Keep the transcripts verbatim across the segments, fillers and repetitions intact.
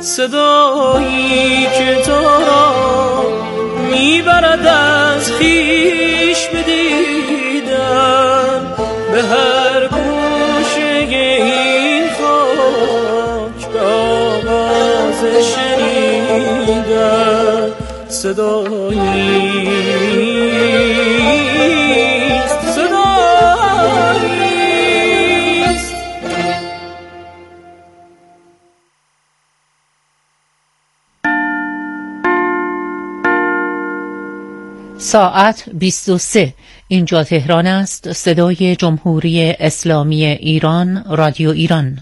صدایی که تو را میبرد از خویش بدیدن، به هر گوشه این خاک به آواز شنیدن. صداییست صداییست. ساعت بیست و سه. اینجا تهران است. صدای جمهوری اسلامی ایران، رادیو ایران.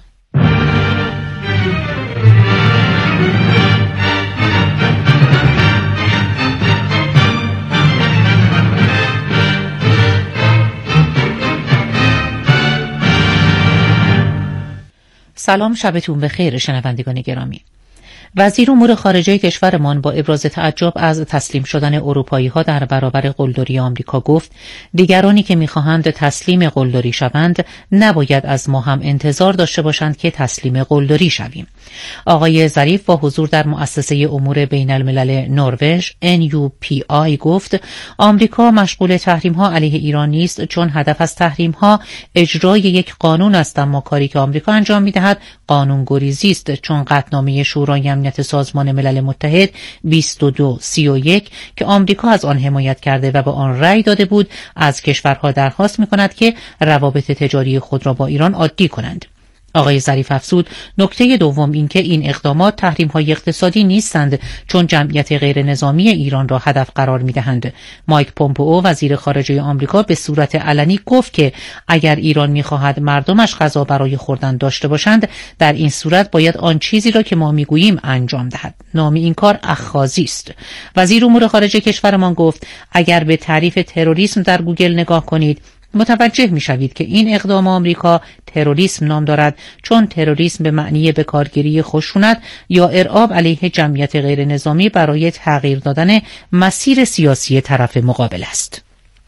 سلام، شبتون بخیر شنوندگان گرامی. وزیر امور خارجه کشورمان با ابراز تعجب از تسلیم شدن اروپایی‌ها در برابر قلدری آمریکا گفت دیگرانی که می‌خواهند تسلیم قلدری شوند نباید از ما هم انتظار داشته باشند که تسلیم قلدری شویم. آقای ظریف با حضور در مؤسسه امور بین الملل نروژ ان یو پی آی گفت آمریکا مشغول تحریم‌ها علیه ایران نیست، چون هدف از تحریم‌ها اجرای یک قانون است، اما کاری که آمریکا انجام می‌دهد قانون‌گریزی است، چون قطعنامه شورای امنیت سازمان ملل متحد بیست و دو سی و یک که آمریکا از آن حمایت کرده و به آن رأی داده بود از کشورها درخواست می‌کند که روابط تجاری خود را با ایران عادی کنند. آقای ظریف افزود نکته دوم این که این اقدامات تحریم‌های اقتصادی نیستند، چون جمعیت غیر نظامی ایران را هدف قرار می‌دهند. مایک پومپئو وزیر خارجه آمریکا به صورت علنی گفت که اگر ایران می‌خواهد مردمش غذا برای خوردن داشته باشند، در این صورت باید آن چیزی را که ما می‌گوییم انجام دهد. نام این کار اخاذی است. وزیر امور خارجه کشورمان گفت اگر به تعریف تروریسم در گوگل نگاه کنید متوجه می شوید که این اقدام آمریکا تروریسم نام دارد، چون تروریسم به معنی بکارگیری خشونت یا ارعاب علیه جمعیت غیر نظامی برای تغییر دادن مسیر سیاسی طرف مقابل است.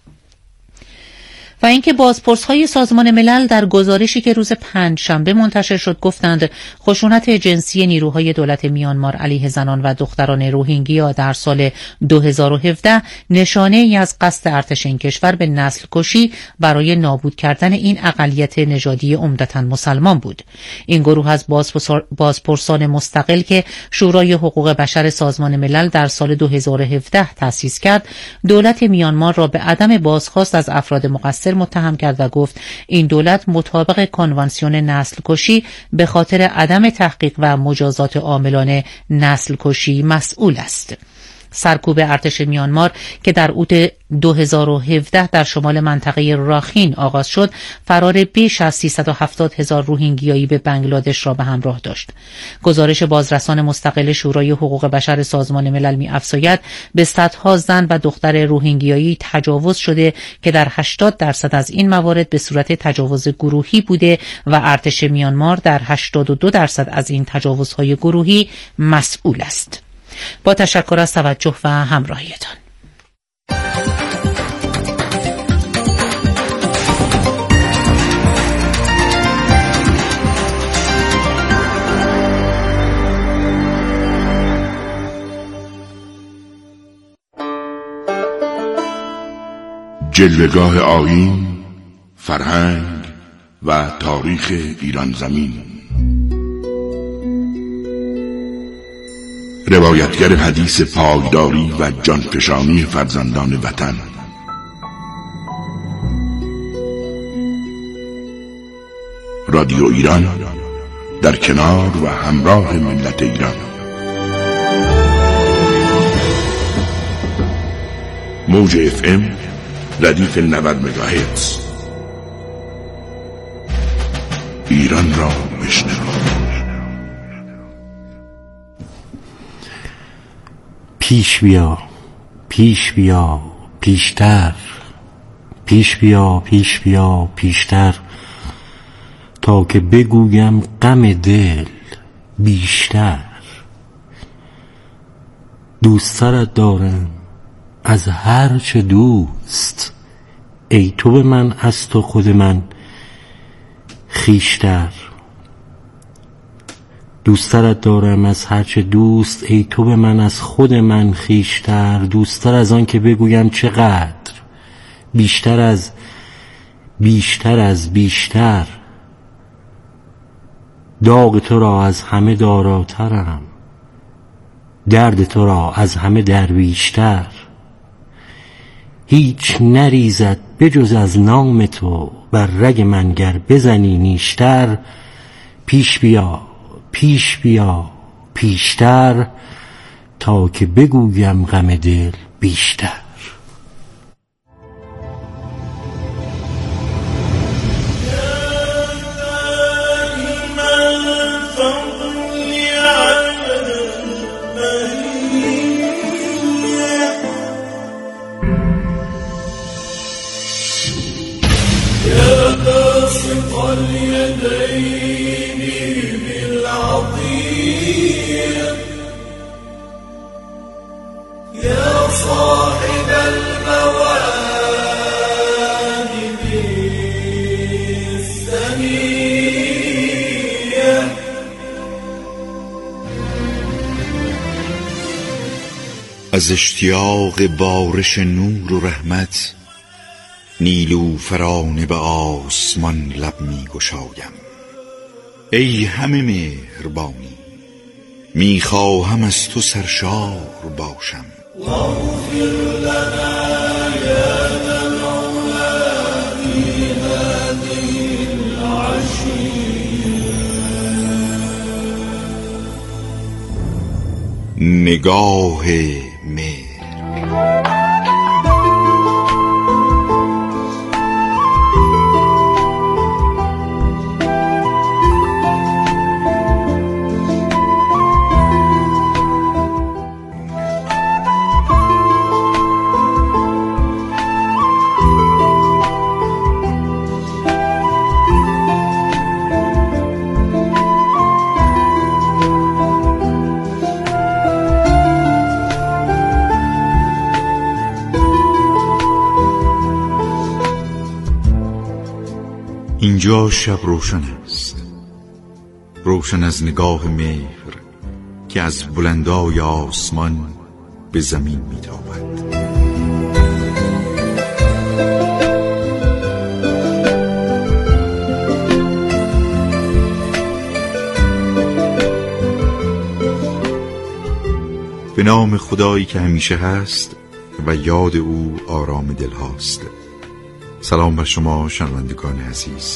و اینکه بازپرس‌های سازمان ملل در گزارشی که روز پنجشنبه منتشر شد گفتند خشونت جنسی نیروهای دولت میانمار علیه زنان و دختران روهینگیا در سال دو هزار و هفده نشانه‌ای از قصد ارتش این کشور به نسل کشی برای نابود کردن این اقلیت نژادی عمدتاً مسلمان بود. این گروه از بازپرسان مستقل که شورای حقوق بشر سازمان ملل در سال دو هزار و هفده تأسیس کرد، دولت میانمار را به عدم بازخواست از افراد مقصر متهم کرد و گفت این دولت مطابق کنوانسیون نسل کشی به خاطر عدم تحقیق و مجازات عاملان نسل کشی مسئول است. سرکوب ارتش میانمار که در اوت دو هزار و هفده در شمال منطقه راخین آغاز شد، فرار بیش از سیصد و هفتاد هزار روهینگیایی به بنگلادش را به همراه داشت. گزارش بازرسان مستقل شورای حقوق بشر سازمان ملل می‌افزاید به صدها زن و دختر روهینگیایی تجاوز شده که در هشتاد درصد از این موارد به صورت تجاوز گروهی بوده و ارتش میانمار در هشتاد و دو درصد از این تجاوزهای گروهی مسئول است. با تشکر از توجه و همراهیتان. جلوه‌گاه آیین، فرهنگ و تاریخ ایران زمین. روایتگر حدیث پایداری و جانفشانی فرزندان وطن. رادیو ایران در کنار و همراه ملت ایران. موج اف ام ردیف نود مگاهرتز. ایران را بشنو. پیش بیا، پیش بیا، پیشتر، پیش بیا، پیش بیا، پیشتر، تا که بگویم غم دل بیشتر. دوست‌ترت دارم از هر چه دوست، ای تو به من از تو خود من خویشتر. دوسترت دارم از هرچه دوست، ای تو به من از خود من خویشتر. دوستتر از آن که بگویم چقدر، بیشتر از بیشتر از بیشتر. داغ تو را از همه داراترم، درد تو را از همه درویشتر. هیچ نریزد بجز از نام تو، بر رگ من گر بزنی نیشتر. پیش بیا پیش بیا پیشتر، تا که بگویم غم دل بیشتر. از اشتیاق بارش نور و رحمت، نیلوفرانه به آسمان لب می گشایم. ای همه مهربانی، می خواهم از تو سرشار باشم. نگاه مهر. اینجا شب روشن است، روشن از نگاه مهر که از بلندای آسمان به زمین میتابد. به نام خدایی که همیشه هست و یاد او آرام دل هاست. سلام بر شما شنوندگان عزیز.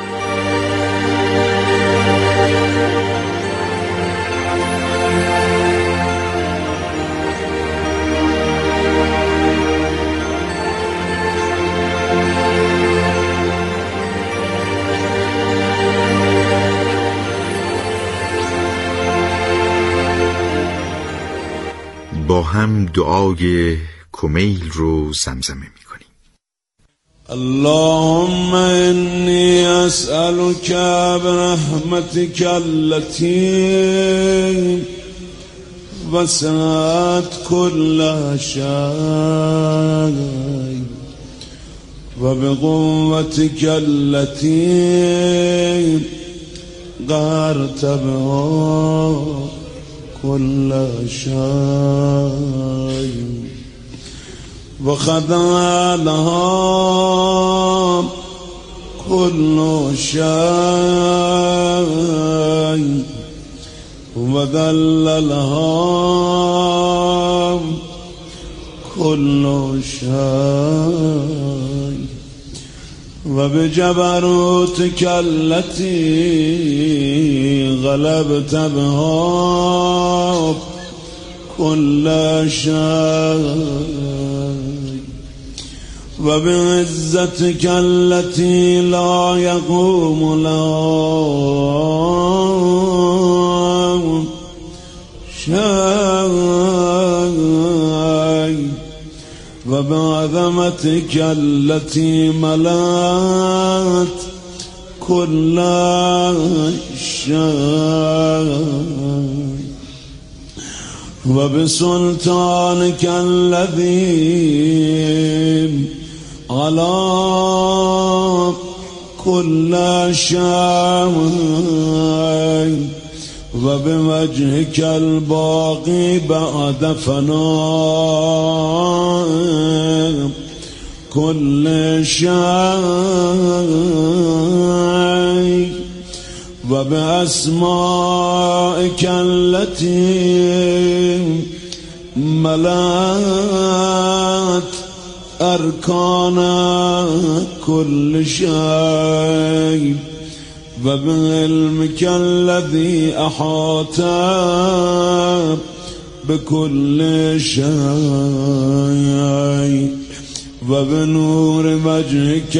با هم دعای کمیل رو زمزمه می کنیم. اللهم إني أسألك برحمتك التي وسعت كل شيء وبقوتك التي قهرت بها كل شيء وخضع لها كل شيء وذل لها كل شيء وبجبروتك التي غلبت بها كل شيء وبعزتك التي لا يقوم لها شيء وبعظمتك التي ملأت كل شيء وبسلطانك الذي على كل شيء و بوجهك الباقي بعد فناء كل شيء و بأسمائك التي ملأت أركان كل شيء و بعلمك الذي أحاط بكل شيء و بنور وجهك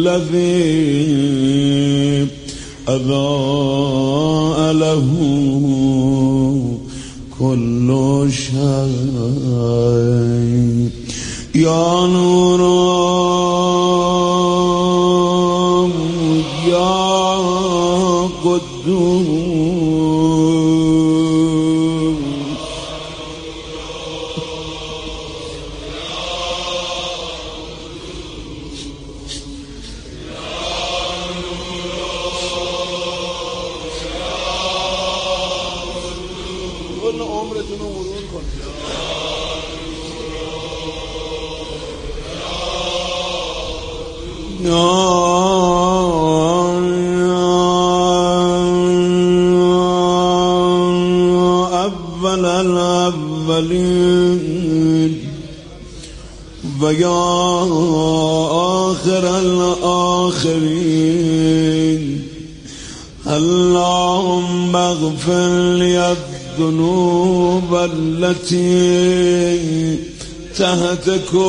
الذي أضاء له كل شيء يا نور يا قدوس كل عمرتون رو مرور کن أول الأولين ويا آخر الآخرين اللهم اغفر لي الذنوب التي تحت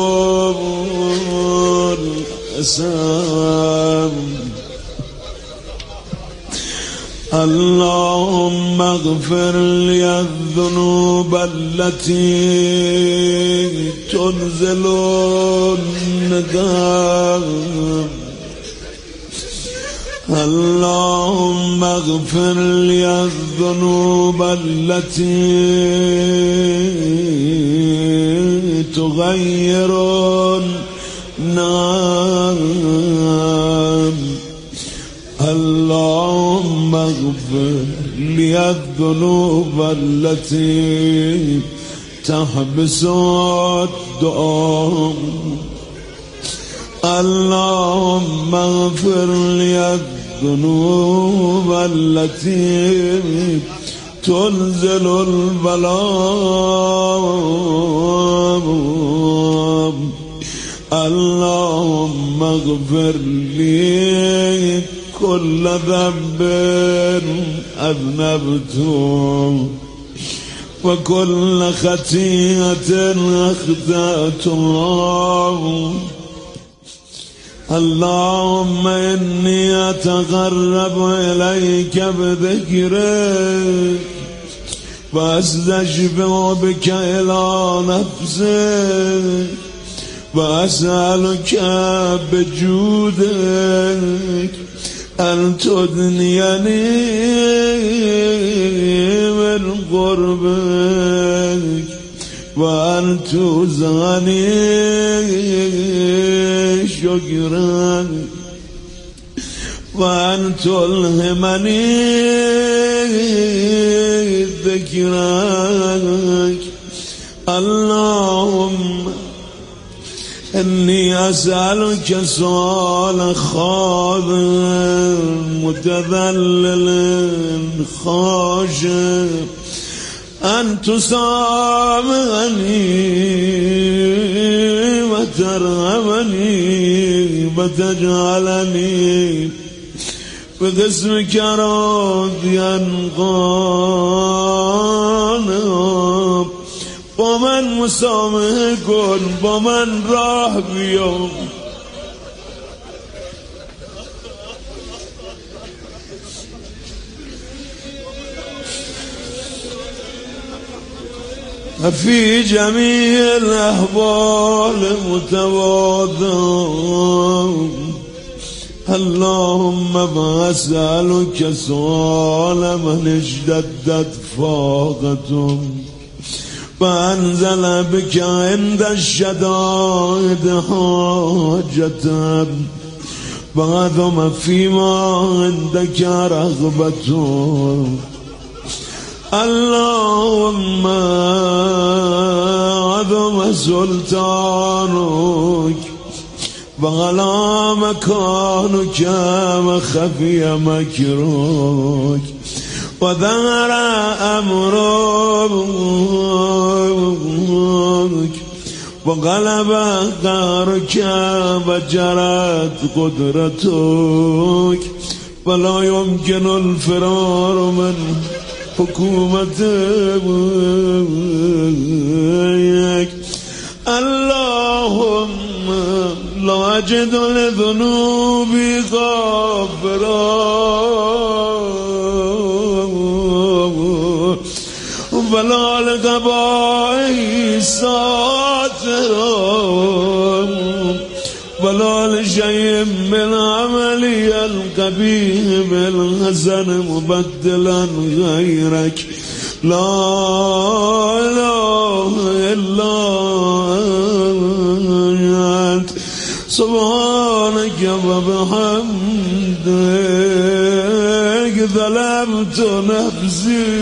كل اسم اللهم اغفر لي الذنوب التي تنزل الندم اللهم اغفر لي الذنوب التي تغير النام اللهم اغفر لي الذنوب التي تحبس الدعاء اللهم اغفر لي الذنوب التي تنزل البلاء اللهم اغفر لي كل ذنب أذنبته وكل خطيئة أخطأتها اللهم إني أتقرب إليك بذكرك وأستشفع بك إلى نفسك وأسألك بجودك أن تدنيني من قربك وأن ترزقني شكرا وأن تلهمني ذكرك اللهم إني أسألك سؤال خاضع متذلل خاشع أن تسامحني وترحمني وتجعلني باسمك راضيا قانا با من مسامحه کن با من راه بیا في جميع الأحوال متواضع اللهم وأسألك سؤال من اشتدت فاقته وأنزل بك عند الشدائد حاجة وعظم فيما عندك رغبته اللهم عظم سلطانك وغلا مكانك وخفي مكرك وظهر أمرك وغلب قهرك وجرت قدرتك ولا يمكن الفرار من حكومتك. اللهم لا أجد لذنوبي غافرا ولا لقبائي ساترا ولا لشيء من عملي القبيح بالحسن مبدلا غيرك. لا إله إلا أنت سبحانك وبحمدك ظلمت نفسي.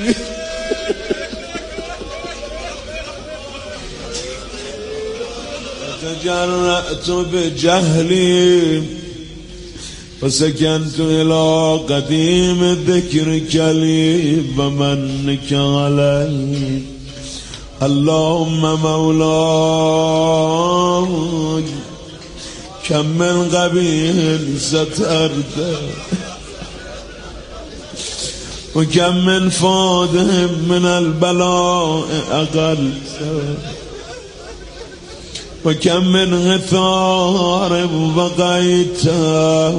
تجرأت بجهلي وسكنت إلى قديم ذكرك لي ومنك علي. اللهم مولاي كم من قبيح سترته وكم من فاده من البلاء أقلته وكم من غثار بقيته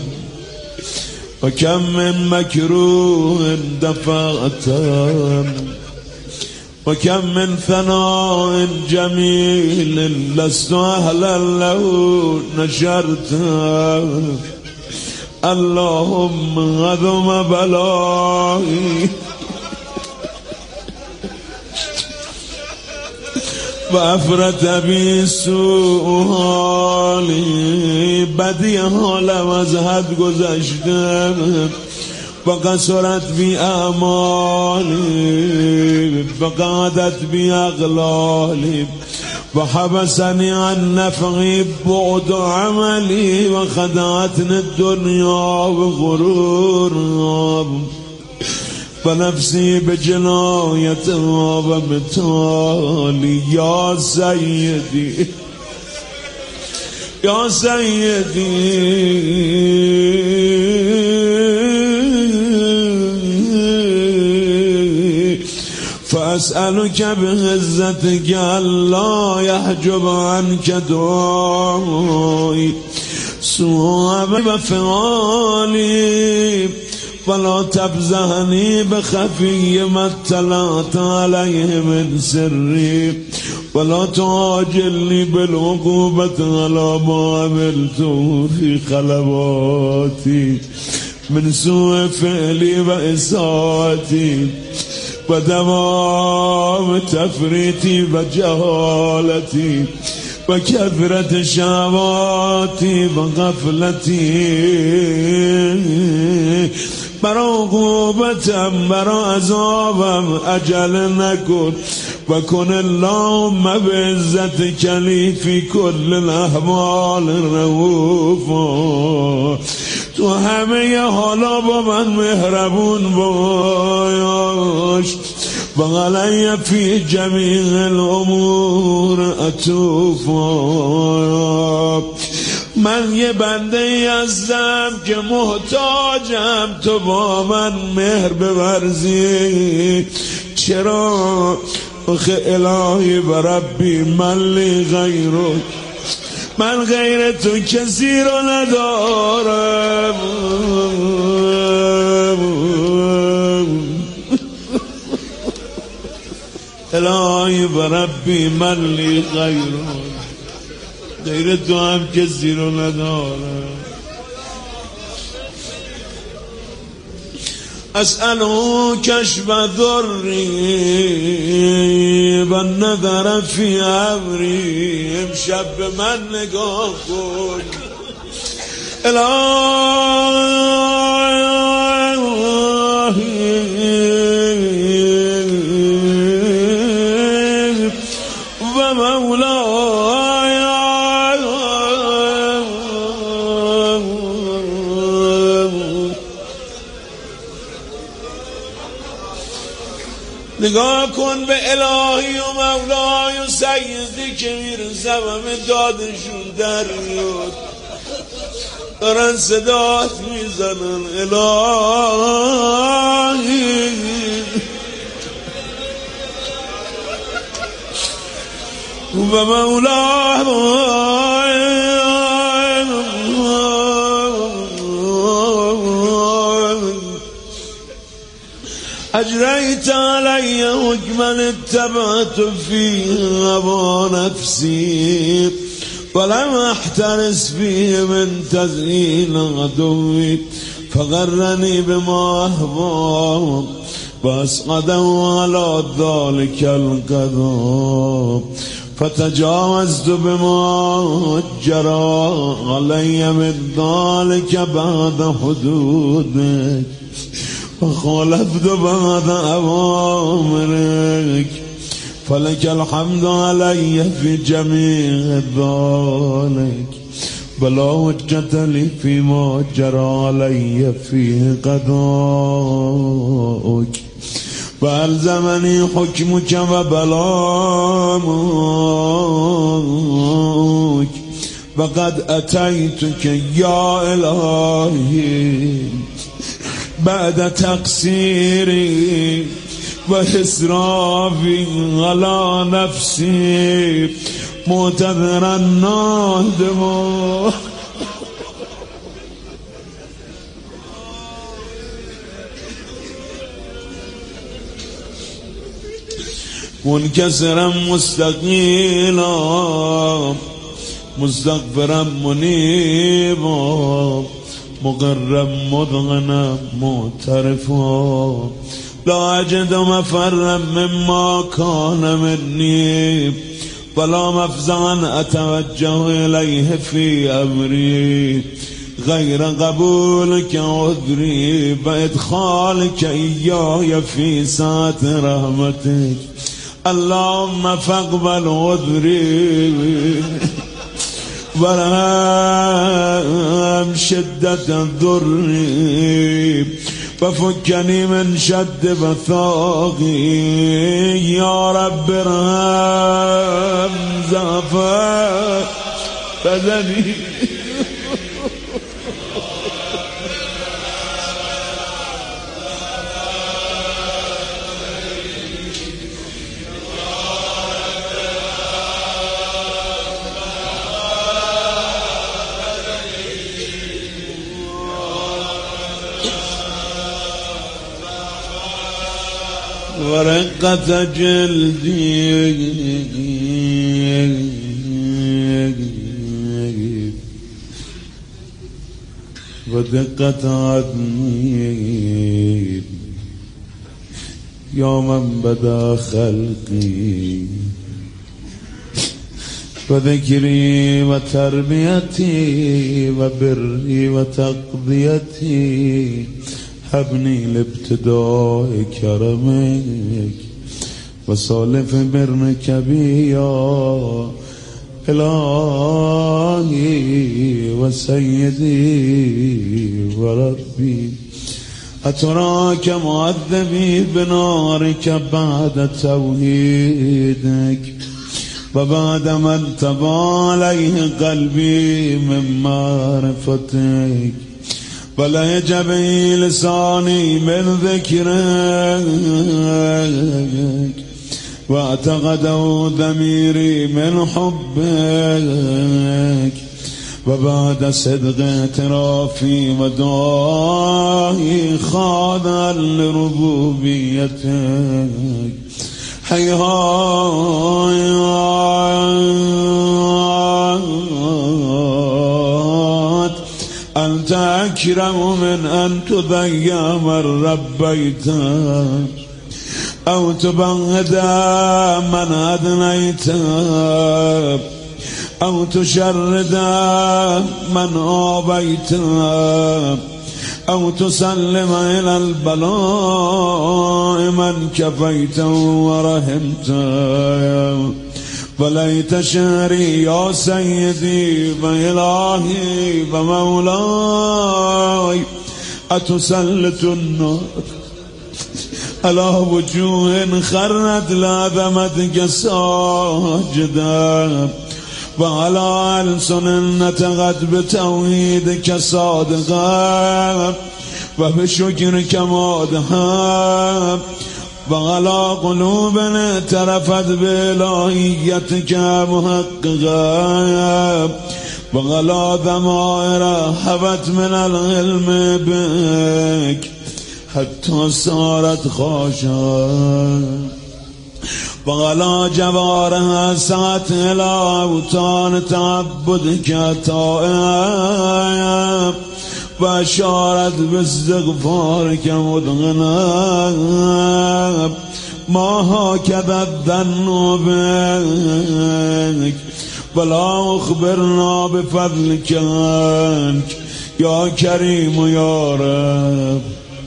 وكم من مكروه دفعته وكم من ثناء جميل لست أهلا له نشرته. اللهم عظم بلائي وافرت بی سوء حالی. بدی حالم از حد گذشته و قصرت بی اعمالی و قعدت بی اغلالی و حبسنی عن نفعی بعد عملی و خدعتنی الدنیا و غرور فنفسي بجنايتها ومثالي. يا سيدي يا سيدي فأسألك بعزتك ألا يحجب عنك دعائي سوء بفعالي ولا تبزهني بخفي ما اطلعت عليه من سري ولا تعاجلني بالعقوبة على ما عملته في خلواتي من سوء فعلي وإساءتي ودوام تفريطي وجهالتي وكثرة شهواتي وغفلتي. برا عقوبتم برا عذابم اجل نکن و کن اللهم بعزتک لی فی کل الاحوال رؤوفا. تو همه حالا با من مهربون باش و علی فی جمیع الامور عطوفا. من یه بنده ای هستم که محتاجم تو با من مهر بورزی. چرا آخه الهی و ربی من لی غیرک، من غیر تو کسی رو ندارم. الهی و ربی من لی غیرک، غیر تو هم کسی رو ندارم. اسألو کشف ضری و نظر فی امری. امشب به من نگاه کن الهی نگاه کن به الهی و مولای و سیدی که میرسه همه دادشون در میاد، دارن صدات میزنن الهی و مولای اجريت علي حكما اتبعت فيه هوى نفسي ولم احترس فيه من تزيين عدوي فغرني بما اهوى واسقده على ذلك القضاء فتجاوزت بما جرى علي من ذلك بعد حدودك وخالفت بعد أوامرك فلك الحمد علي في جميع ذلك بلا حجة لي فيما جرى علي في قضاءك فألزمني حكمك وبلاغك وقد أتيتك يا إلهي بعد تقصيري وإسرافي على نفسي معتذرا نادما منكسرا مستقيلا مستغفرا منيبا مقرب مضغنا معترفا لا أجد مفرا مما كان مني ولا مفزعا أتوجه إليه في أمري غير قبولك عذري وإدخالك إياي في سعة رحمتك اللهم فاقبل عذري ورحم شدة ضري وفكني من شد بثاقي يا رب ارحم زعفا بدني ورقة جلدي ودقة عدني يا من بدا خلقي وذكري وتربيتي وبري وتقضيتي هبني لابتداء كرمك وصالف برنك بي يا إلهي وسيدي وربي أتراك معذبي بنارك بعد توحيدك وبعد ما انتبى عليه قلبي من معرفتك ولا يجبي لساني من ذكرك واعتقده ضميري من حبك وبعد صدق اعترافي ودعائي خاضعا لربوبيتك هيهات أنت أكرم من أن تضيع من ربيت أو تبغض من أدنيت أو تشرد من آبيت أو تسلم إلى البلاء من كفيت ورحمت وليت شعري يا سيدي وإلهي ومولاي أتسلط النار على وجوه خرت لعظمتك ساجدا وعلى ألسن نطقت بتوحيدك صادقا وبشكرك مادحا وعلى قلوب اعترفت بإلهيتك محققا وعلى ضمائر هبت من العلم بك حتى صارت خاشعة وعلى جوارها سعت إلى أوطان تعبدك طائعة وأشارت باستغفارك مدغنا ما هكذا الظن بك ولا أخبرنا بفضلك عنك يا كريم يا رب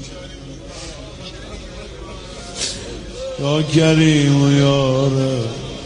يا كريم يا رب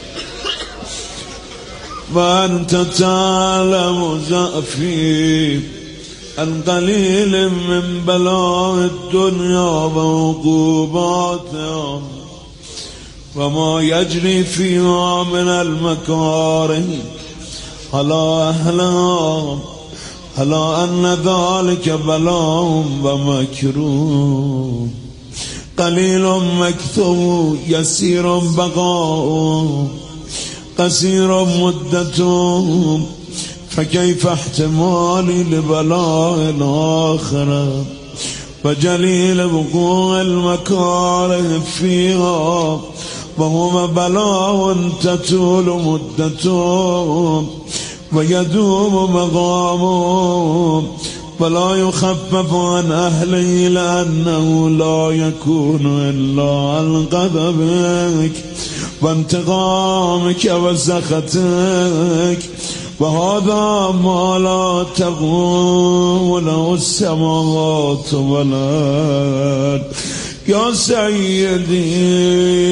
وأنت تعلم ضعفي عن قليل من بلاء الدنيا وعقوباتها وما يجري فيها من المكاره على أهلها على أن ذلك بلاء ومكروه قليل مكثو يسير بقاء قصير مدته فكيف احتمالي لبلاء الآخرة وجليل وقوع المكاره فيها وهما بلاء تطول مدته ويدوم مقامه ولا يخفف عن أهله لأنه لا يكون إلا عن غضبك وانتقامك وسخطك وهذا ما لا تقوم له السماوات والأرض يا سيدي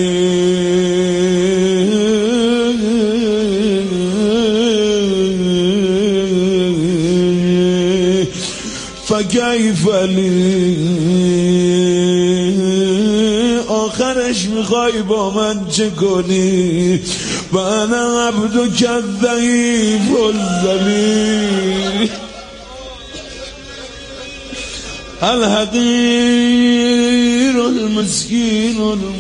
فكيف لي آخرش میخوای با من چه کنی و انا عبدك الضعیف الذلیل الحقیر المسکین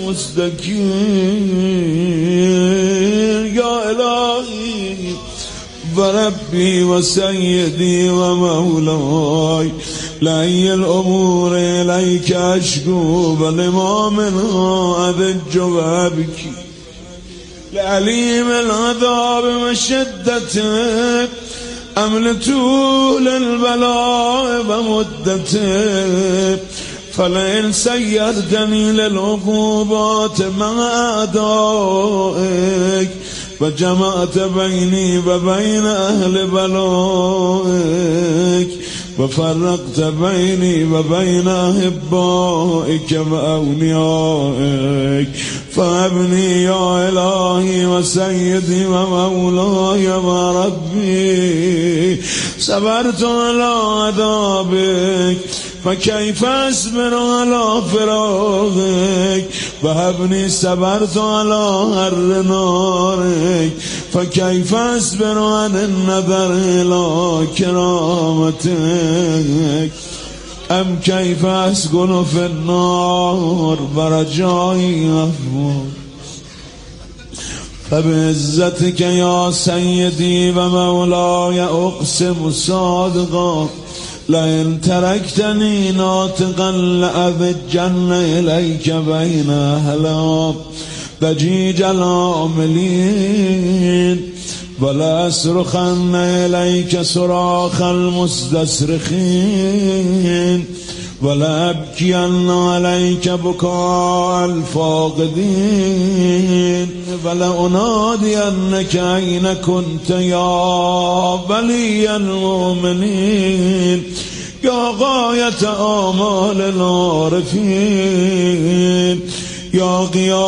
المستکین یا الهی وربي وسيدي ومولاي لأي الأمور إليك أشكو ولما منها أذج وأبكي لعليم العذاب وشدته أم لطول البلاء ومدته فلئن سيرتني للعقوبات مع أعدائك وجمعت بيني وبين أهل بلائك وفرقت بيني وبين أحبائك وأوليائك فابني يا إلهي وسيدي ومولاي وربي صبرت على عذابك فكيف أصبر على فراقك وهبني صبرت على حر نارك فكيف أصبر عن النظر إلى كرامتك أم كيف أسكن في النار برجائي أفوت فبعزتك يا سيدي ومولاي أقسم صادقا لئن تركتني ناطقا لأذجن إليك بين أهلها ضجيج العاملين ولا أصرخن إليك صراخ المستصرخين ولا أبكين عليك بكاء الفاقدين ولا أنادينك أين كنت يا ولي المؤمنين يا غاية آمال العارفين يا قيام